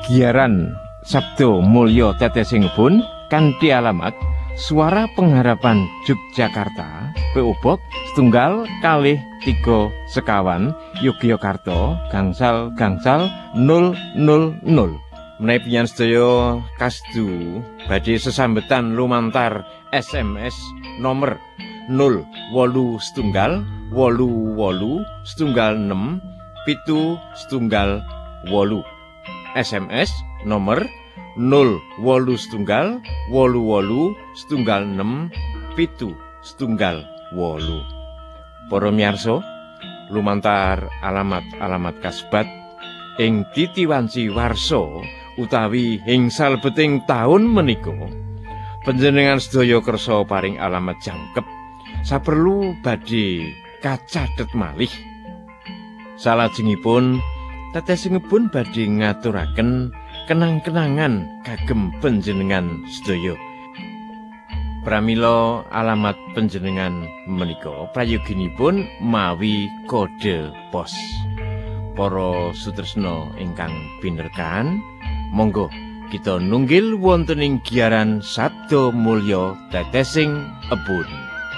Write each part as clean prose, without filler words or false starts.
Giaran Sabdo Mulya Tetesing Ngebun kanthi alamat Suara Pengharapan Yogyakarta, P.O. Box 1-3 Sekawan, Yogyakarta, gangsal 000. Menawi panjenengan sedaya kasdu badhe sesambetan lumantar SMS nomor 0818876 SMS nomor 0818876 Para miyarsa, lumantar alamat-alamat kasebat ing titiwanci warsa utawi ing salebeting taun menika panjenengan sedaya kersa paring alamat jangkep saperlu badhe kacathet malih. Salajengipun Tetesing Ngebun badhe ngaturaken kenang-kenangan kagem panjenengan sedaya. Pramila alamat panjenengan menika prayoginipun mawi kode pos. Para sutresna ingkang pinerkan, monggo kita nunggil wonten ing giaran Sabda Mulya Tetesing Ngebun.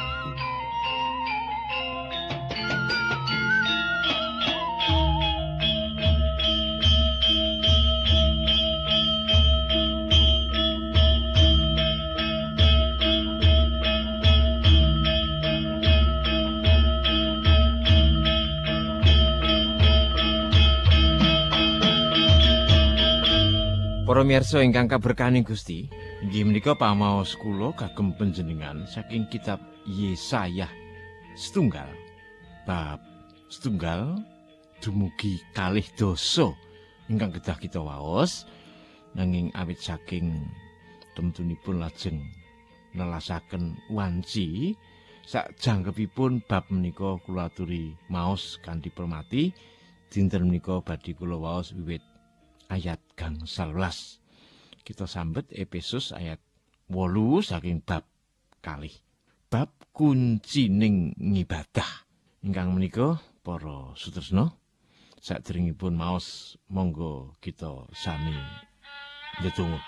Para miyarsa ingkang kaberkahaning Gusti, inggih menika pamaos kula kagem panjenengan saking kitab Yesaya 1 bab 1 dumugi 2 ingkang kedah kita waos, nanging awit saking temtunipun lajeng nelasaken wanci sakjangkepipun bab menika kula aturi maos kanthi permati. Dinten menika badhe kula waos wiwit ayat gangsal 11. Kita sambet Efesus ayat 8 saking bab kalih. Bab kuncining ngibadah. Ingkang menika para sutresna, sadèrèngipun maos monggo kita sami ndedonga.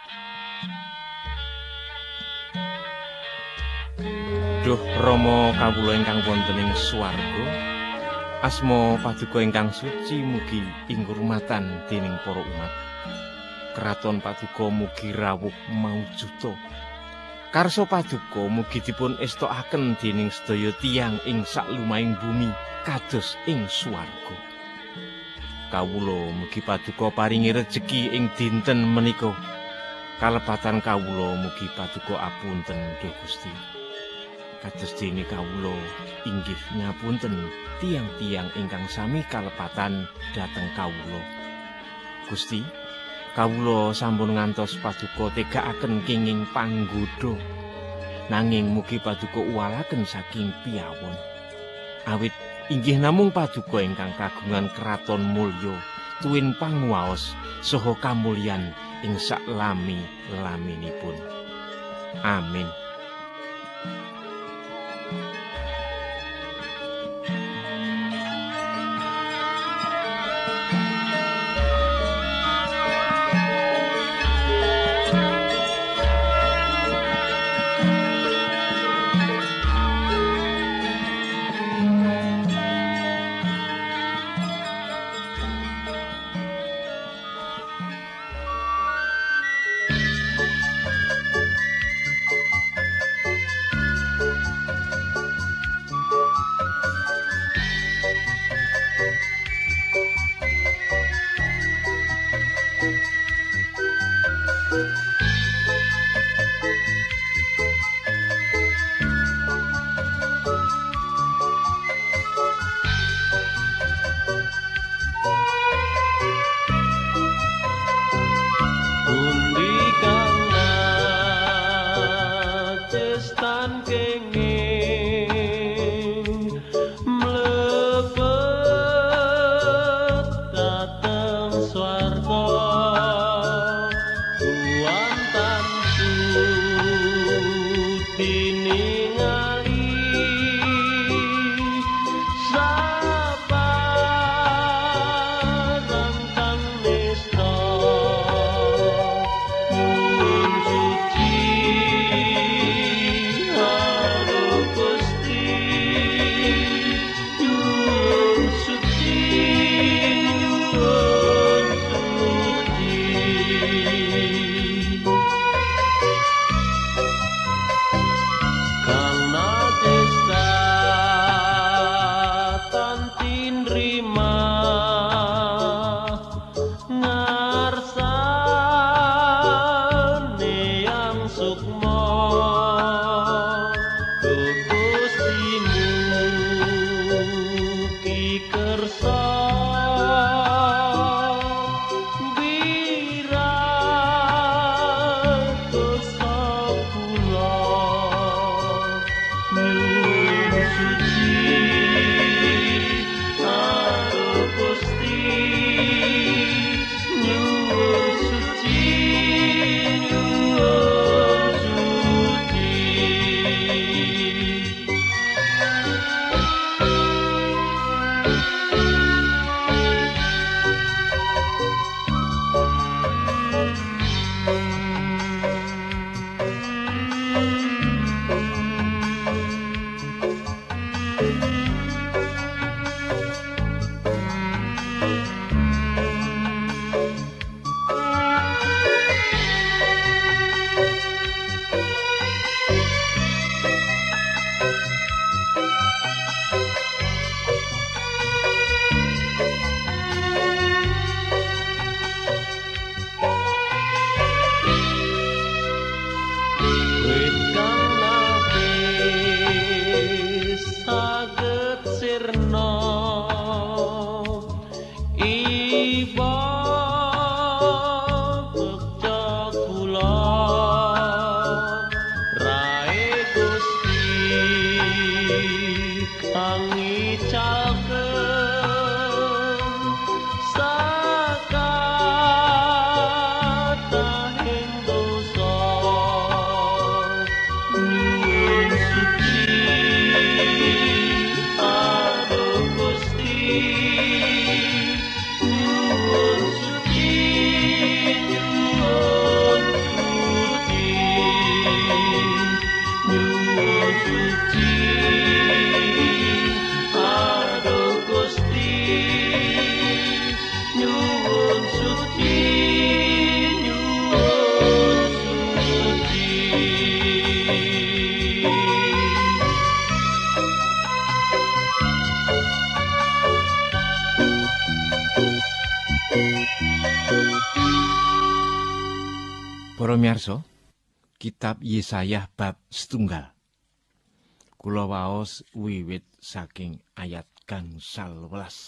Duh Rama kawula ingkang wonten ing swarga, asma paduka ingkang suci mugi ing kurmatan dening para umat. Kraton paduka mugi rawuh maujuda. Karsa paduka mugi dipun estokaken dening sedaya tiyang ing saklumahing bumi kados ing swarga. Kawula mugi paduka paringi rejeki ing dinten menika. Kalepatan kawula mugi paduka apunten Duh Gusti. Kados dene kawula inggih ngapunten tiang-tiang ingkang sami kalepatan dhateng kawula. Gusti, kawula sampun ngantos paduka tegakaken kenging panggoda. Nanging mugi paduka uwalaken saking piyawon. Awit inggih namung paduka ingkang kagungan kraton mulya, tuwin panguwaos saha kamulyan ing saklami-laminipun. Amin. Para miyarsa, kitab Yesaya bab 1. Kula waos wiwit saking ayat gangsal welas.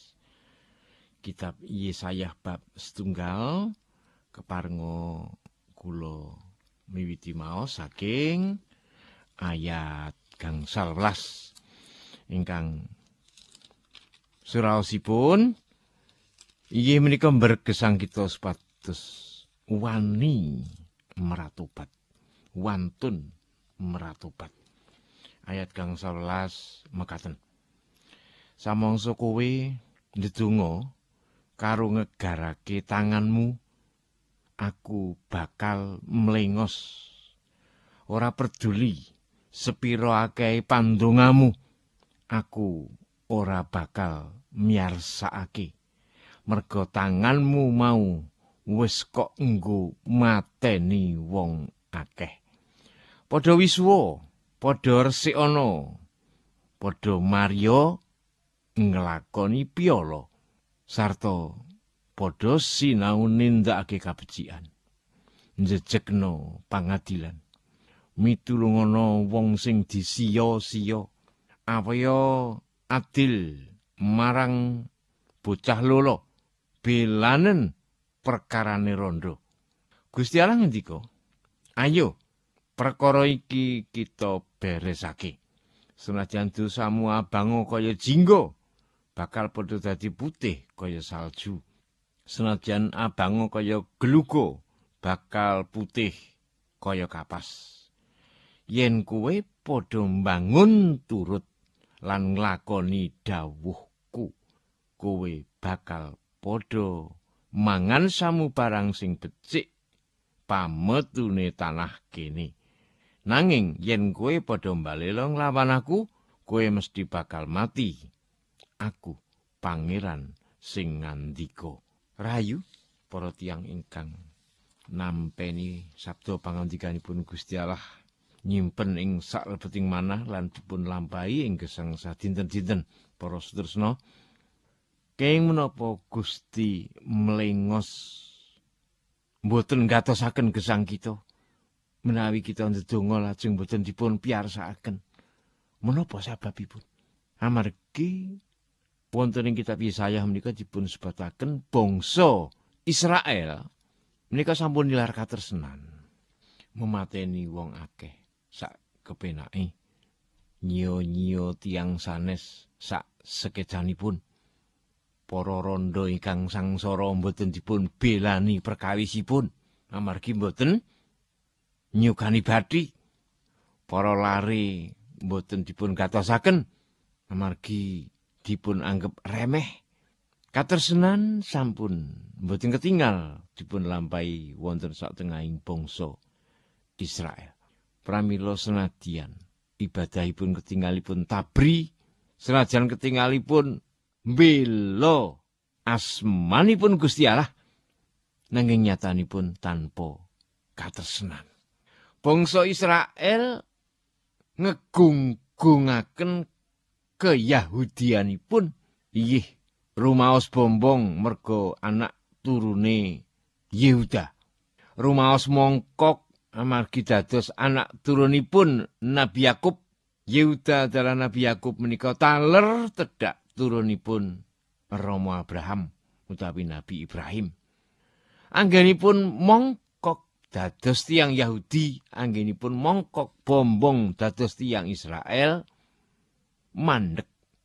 Kitab Yesaya bab 1 keparenga kula miwiti maos saking ayat gangsal welas ingkang suraosipun inggih menika bergesang kita supados wani meratobat, wantun meratobat. Ayat gangsal welas mekaten. Samangsa kowe ndedonga karo ngegarake tanganmu, aku bakal mlengos. Ora peduli sepira akeh pandongamu, aku ora bakal miyarsakake. Merga tanganmu mau wis kok nggo mateni wong akeh. Padha wisuwa, padha resikana, padha marya nglakoni piyala, sarta padha sinau nindakake kabecikan, njejegna pangadilan, mitulungana wong sing disiya-siya, apaya adil marang bocah lolo, belanen perkarane rondo. Gusti Allah ngendika, ayo perkara iki kita beresake. Senajan dosamu abang kaya jingga, bakal padha dadi putih kaya salju. Senajan abang kaya glugo, bakal putih kaya kapas. Yen kowe padha mbangun turut lan nglakoni dawuhku, kowe bakal padha mangan samu barang sing becik pametune tanah kene. Nanging yen kowe padha mbalela nglawan aku, kowe mesti bakal mati. Aku pangeran sing ngandika. Rahayu para tiyang ingkang nampeni sabda pangandikanipun Gusti Allah, nyimpen ing saklebeting manah lan dipun lampahi ing gesang sadinten-dinten. Para sedherek, kenging menapa Gusti mlengos mboten ngatosaken gesang kita menawi kita ndedonga lajeng mboten dipun piyarsakaken? Menapa sababipun? Amargi wonten ing kitab Yesaya menika dipun sebataken bangsa Israel menika sampun nilar katresnan memateni wong akeh sak kepenake, nyiya-nyiya tiyang sanes sak sekejanipun. Para randha ingkang sangsara mboten dipun belani perkawisipun amargi mboten nyukani bathi. Para lare mboten dipun gatosaken amargi dipun anggep remeh Katresnan sampun mboten ketinggal dipun lampahi wonten satengahing bangsa Israel. Pramila senadyan ibadahipun ketinggalipun tabri, senajan ketinggalipun mbela asmanipun Gusti Allah, nanging nyatanipun tanpa katresnan. Bangsa Israel ngegunggungaken keyahudianipun, inggih rumaos bombong merga anak turune Yehuda. Rumaos mongkok amargi dados anak turunipun Nabi Yakub. Yehuda adalah Nabi Yakub menika taler tedhak turunipun Rama Abraham utawi Nabi Ibrahim. Anggenipun mongkok dados tiyang Yahudi, anggenipun mongkok bombong dados tiyang Israel, mandhek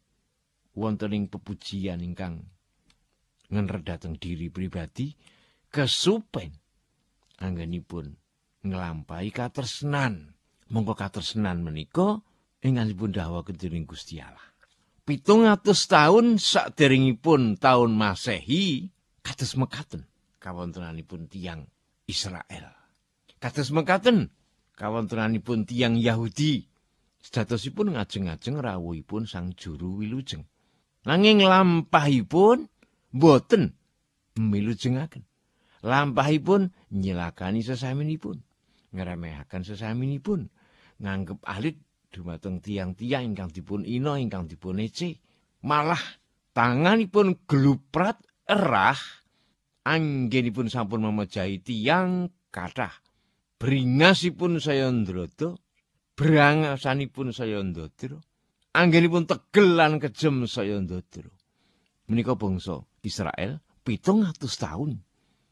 wonten ing pepujian ingkang ngenred dhateng diri pribadi, kesupen anggenipun nglampahi katresnan. Mongko katresnan menika ingkangipun dawuh dening Gusti Allah. 700 taun saderengipun taun Masehi kados mekaten kawontenanipun tiyang Israel. Kados mekaten kawontenanipun tiyang Yahudi sedhatosipun ngajeng-ajeng rawuhipun Sang Juru Wilujeng. Nanging lampahipun boten milujengaken. Lampahipun nyilakani sesaminipun, ngremehaken sesaminipun, nganggep alit dumateng tiang-tiang ingkang dipun ina, ingkang dipun ece. Malah tanganipun gluprat erah, anggenipun sampun memejahi tiang kathah. Bringasipun saya ndrodo, brangasanipun saya ndodro, anggenipun tegel lan kejem saya ndodro. Menika bangsa Israel 700 taun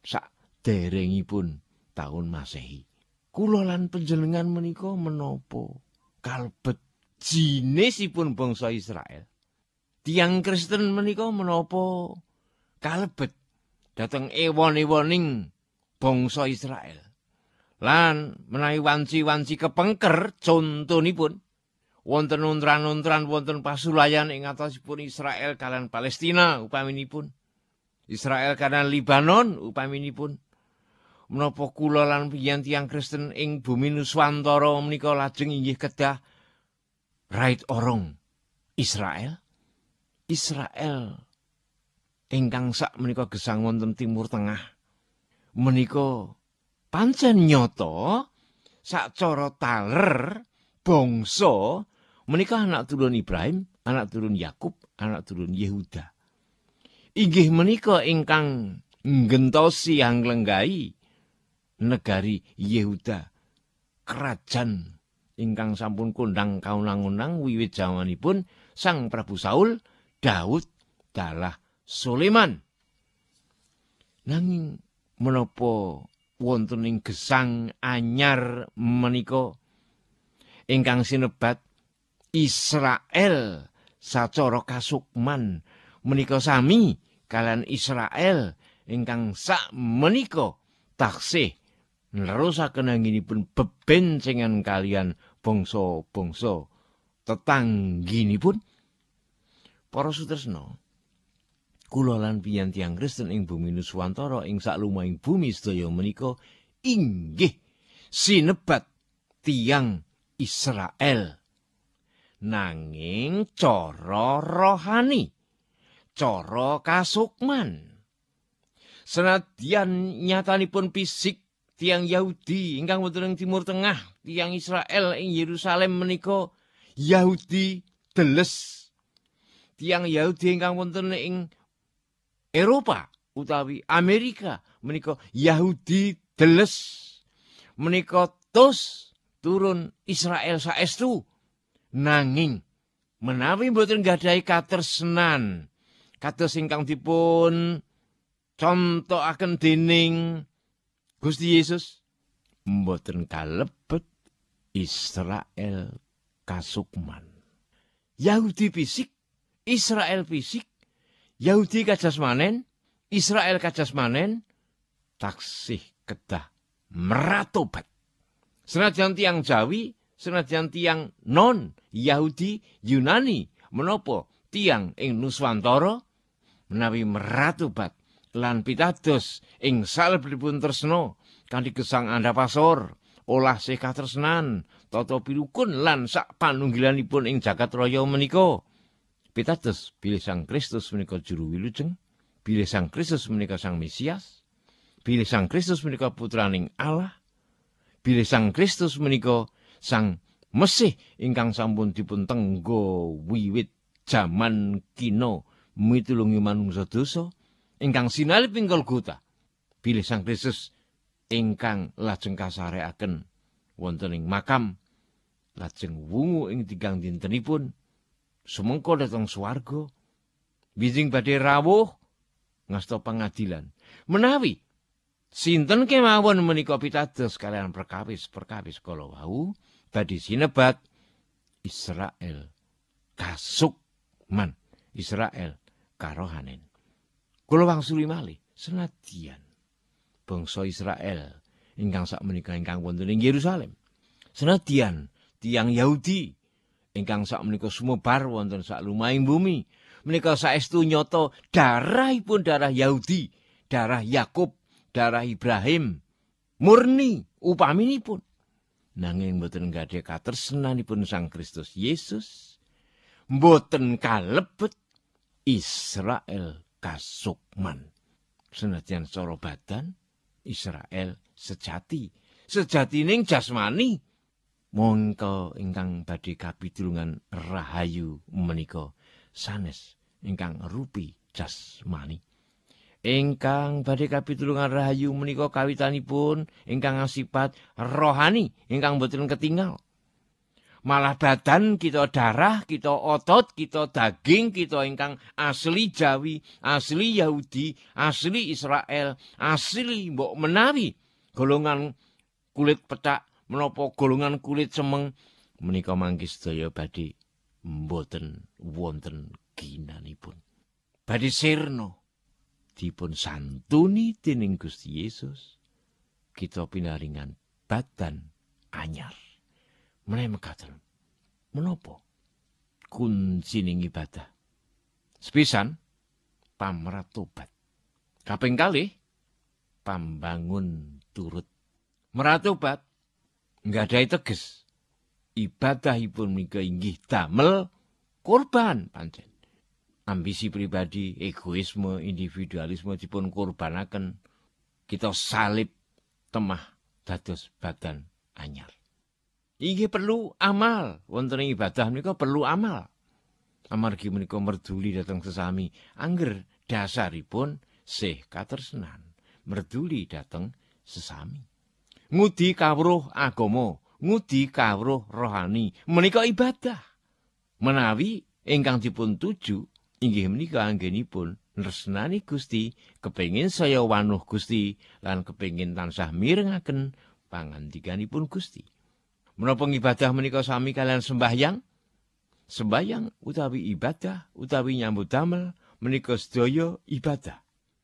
saderengipun taun Masehi. Kula lan panjenengan menika menapa kalebet jinisipun bangsa Israel? Tiang Kristen menika menapa kalebet dhateng ewon-ewoning bangsa Israel? Lan menawi wanci-wanci kepengker contonipun wonten untran-untran wonten pasulayan ing atosipun Israel kaliyan Palestina upaminipun, Israel kaliyan Libanon upaminipun. Menapa kula lan piyantun tiyang Kristen ing bumi Nuswantara menika lajeng inggih kedah right orong Israel? Israel ingkang sak menika gesang wonten Timur Tengah menika pancen nyata sacara taler bangsa menika anak turun Ibrahim, anak turun Yakub, anak turun Yehuda. Inggih menika ingkang nggentosi anglenggahi negari Yehuda, kerajaan ingkang sampun kondang kaunang-unang wiwit jamanipun Sang Prabu Saul, Daud, dalah Sulaiman. Nanging menapa wonten ing gesang anyar menika ingkang sinebat Israel sacara kasukman menika sami kalian Israel ingkang sak menika taksih nerusaken anggenipun bebencengan kalian bangsa-bangsa tetangginipun. Para sutresna, kula lan piyantun tiyang Kristen ing bumi Nuswantara ing saklumahing bumi sedaya menika inggih sinebat tiyang Israel. Nanging cara rohani, cara kasukman, senadyan nyatanipun fisik tiyang Yahudi ingkang wonten ing Timur Tengah, tiyang Israel ing Yerusalem menika Yahudi deles. Tiyang Yahudi ingkang wonten ing Eropa utawi Amerika menika Yahudi deles. Menika tos turun Israel saestu. Nanging menawi mboten gadhahi katresnan kados ingkang dipun contohaken dening Gusti Yesus, mboten kalebet Israel kasukman. Yahudi fisik, Israel fisik, Yahudi kajasmanen, Israel kajasmanen, taksih kedah meratobat. Senajan tiang Jawi, senajan tiang non Yahudi Yunani, menapa tiang ing Nuswantara, menawi meratobat lan pitados ing salebetipun tresna kanthi gesang andhapasor olah sih katresnan tata pirukun lan sak panunggilanipun ing jagat raya menika. Pitados bilih Sang Kristus menika juru wilujeng, bilih Sang Kristus menika Sang Mesias, bilih Sang Kristus menika putraning Allah, bilih Sang Kristus menika Sang Mesih ingkang sampun dipun tenggo wiwit jaman kina mitulungi manungsa dosa ingkang sinalip ing Golgota. Bilih Sang Kristus ingkang lajeng kasarekaken wonten ing makam, lajeng wungu ing tigang dintenipun sumengko dhateng swarga, bijing badhe rawuh ngasta pangadilan. Menawi sinten kemawon menika pitados kalian perkawis kala wau badhe sinebat Israel kasukman, Israel karohanen. Kula wangsuli malih senadyan bangsa Israel ingkang sakmenika ingkang wonten ing Yerusalem, senadyan tiyang Yahudi ingkang sakmenika sumebar wonten salumahing bumi menika saestu nyata darahipun darah Yahudi, darah Yakub, darah Ibrahim murni upaminipun. Nanging mboten gadhah katresnanipun Sang Kristus Yesus, mboten kalebet Israel kasukman. Senadyan cara badan Israel sejati, sejatining jasmani. Mongko ingkang badhe kapitulungan rahayu menika sanes ingkang rupi jasmani. Ingkang badhe kapitulungan rahayu menika kawitanipun ingkang asipat rohani ingkang boten ketingal. Malah badan kita darah, kita otot, kita daging, kita ingkang asli Jawi, asli Yahudi, asli Israel, asli mbok menawi golongan kulit pethak menapa golongan kulit semeng menika mangke sedaya badhe mboten wonten ginanipun. Badhe sirna dipun santuni dening Gusti Yesus, kita pinaringan badan anyar. Menawi mekaten, menapa kuncining ibadah? Sepisan pamratobat. Kaping kalih pambangun turut. Meratobat nggadahi teges ibadahipun menika inggih damel korban pancen. Ambisi pribadi, egoisme, individualisme dipun korbanaken, kita salib temah dados badan anyar. Inggih perlu amal, wonten ing ibadah menika perlu amal. Amargi menika merduli dhateng sesami, angger dasaripun sih katresnan, merduli dhateng sesami. Ngudi kawruh agama, ngudi kawruh rohani, menika ibadah. Menawi ingkang dipun tuju inggih menika anggenipun nresnani Gusti, kepengin saya wanuh Gusti lan kepengin tansah mirengaken pangandikanipun Gusti. Menapa ibadah menika sami kalian sembahyang? Sembahyang utawi ibadah utawi nyambut damel menika sedaya ibadah.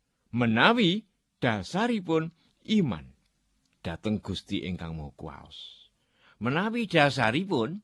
Menawi dasaripun iman dhateng Gusti ingkang Maha Kuwasa. Menawi dasaripun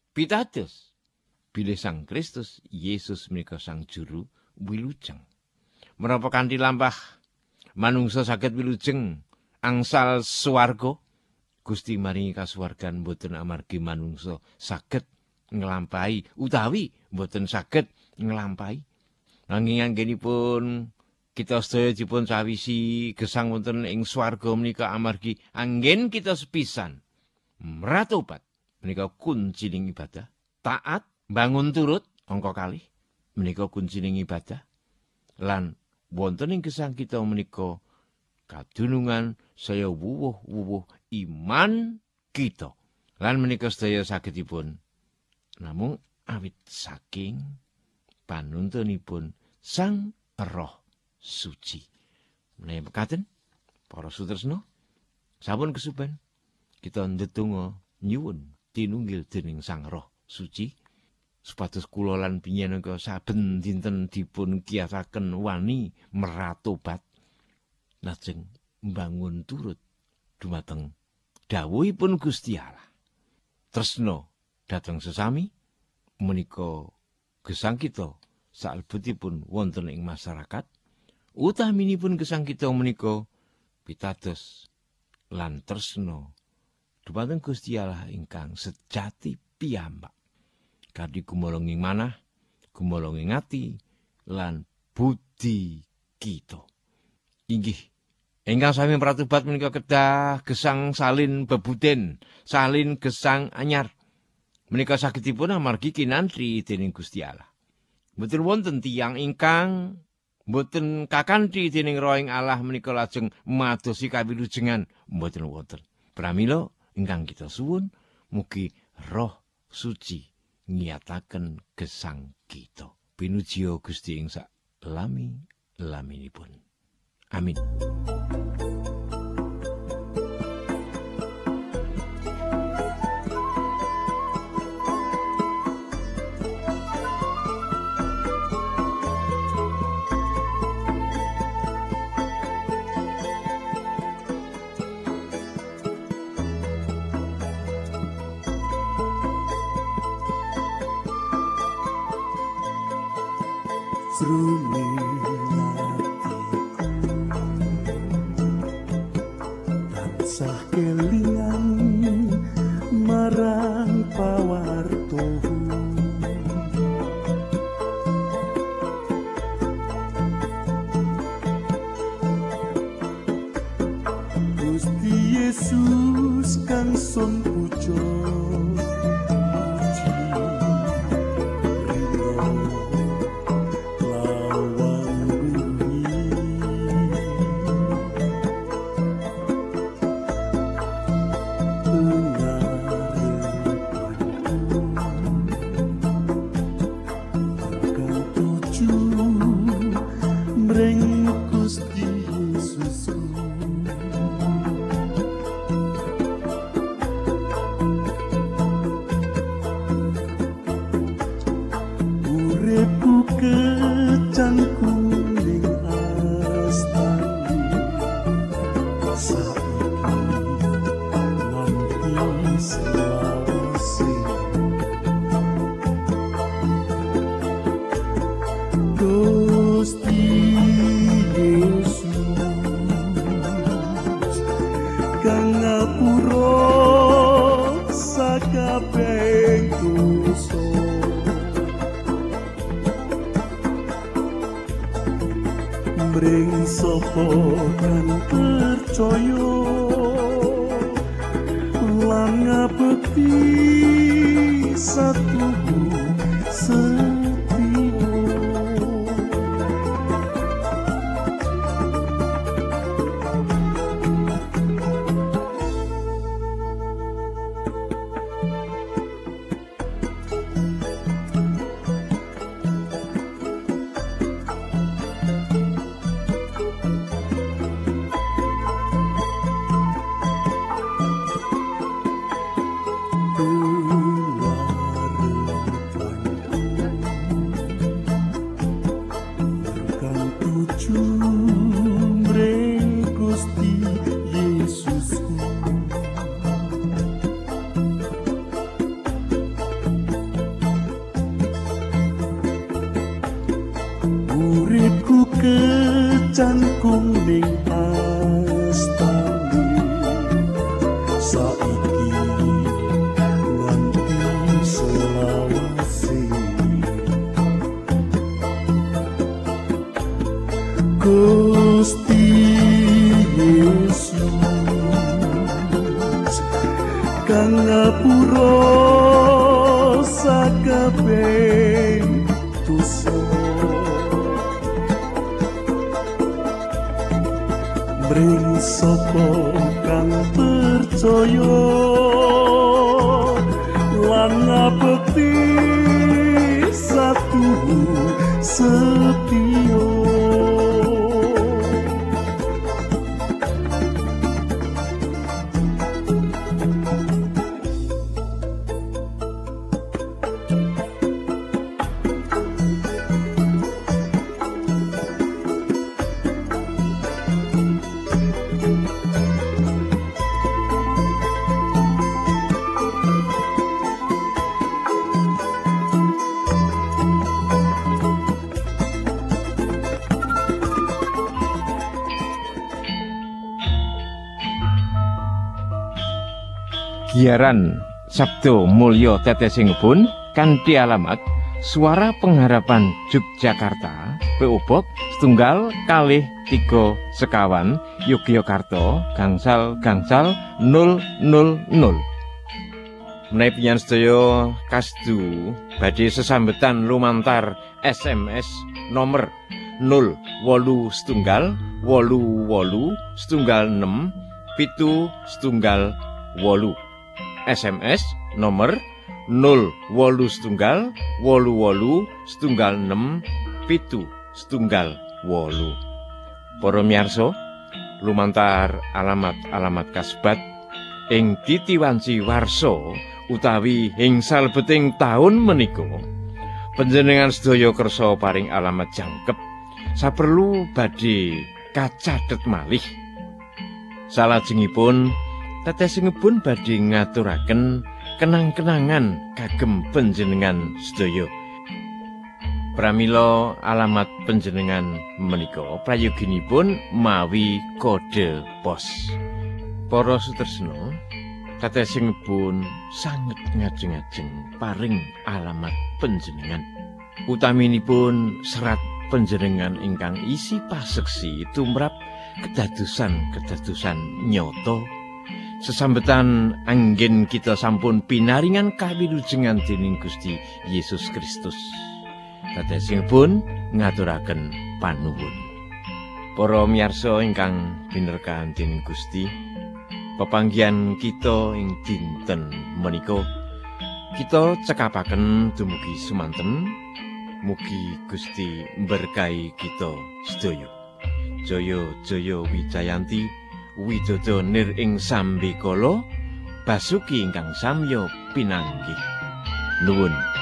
pitados bilih Sang Kristus Yesus menika Sang Juru wilujeng. Menapa kanthi lampah manungsa saged wilujeng angsal swarga, Gusti maringi kasuwargan boten amargi manungsa saged nglampahi utawi boten saged nglampahi. Nanging anggenipun kita sedaya dipun sawisi gesang wonten ing swarga menika amargi anggen kita sepisan meratobat menika kuncining ibadah. Taat bangun turut angka kalih menika kuncining ibadah. Lan wonten ing gesang kita menika kadunungan saya wuwuh-wuwuh iman kita. Lan menika sedaya sagedipun namung awit saking panuntunipun Sang Roh Suci. Menawi mekaten para sutresna sampun kesuben kita ndedonga nyuwun tinunggil dening Sang Roh Suci supados kula lan panjenengan saben dinten dipun kiyasaken wani meratobat lajeng mbangun turut dumateng dawuhipun Gusti Allah. Tresna dhateng sesami menika gesang kita salebetipun wonten ing masyarakat, utaminipun gesang kita menika pitados lan tresna dhumateng Gusti Allah ingkang sejati piyambak. Kanthi gumolong ing manah, gumolong ing ati lan budi kita. Inggih, ingkang sami pratobat menika kedah gesang salin bebuden, salin gesang anyar. Menika sagedipun amargi kinantri dening Gusti Allah. Mboten wonten tiyang ingkang mboten kakanthi dening Roh ing Allah menika lajeng madosi kawilujengan, mboten wonten. Pramila ingkang kita suwun mugi Roh Suci ngiyataken gesang kita. Pinujiya Gusti ing sak lami-laminipun. Amin. Tansah kelingan marang pawarto, Gusti Yesus kang son puja mring sapa kang percaya lan ngabekti satuhu setia. Uripku kecangkung ning astane saiki nganti selawase. Gusti Yesus kang ngapura sakabeh dosa, mring sapa kang percaya lan ngabekti satuhu setia. Giaran Sabdo Mulya Tetesingipun kanthi alamat Suara Pengharapan Yogyakarta, P.O. Box 1-2-3 Sekawan, Yogyakarta, gangsal 000. Menawi panjenengan sedaya kasdu badhe sesambetan lumantar SMS nomor 08188767788. SMS nomor 08188767788. Para miyarsa, lumantar alamat-alamat kasebat ing titiwanci warsa utawi ing salebeting taun menika, panjenengan sedaya kersa paring alamat jangkep saperlu badhe kacathet malih. Salajengipun tetesingipun badhe ngaturaken kenang-kenangan kagem panjenengan sedaya. Pramila alamat panjenengan menika prayoginipun mawi kode pos. Para sutresna, tetesingipun sanget ngajeng-ajeng paring alamat panjenengan. Utaminipun serat panjenengan ingkang isi paseksi tumrap kedadosan nyata. Sesambetan anggen kita sampun pinaringan kawilujengan dening Gusti Yesus Kristus. Tetesingipun ngaturaken panuwun. Para miyarsa ingkang binerkahan dening Gusti, pepanggihan kita ing dinten menika kita cekapaken dumugi semanten. Mugi Gusti berkahi kita sedaya. Jaya jaya Wijayanti, Widodo nir ing sambikala, basuki ingkang samya pinanggih. Nuwun.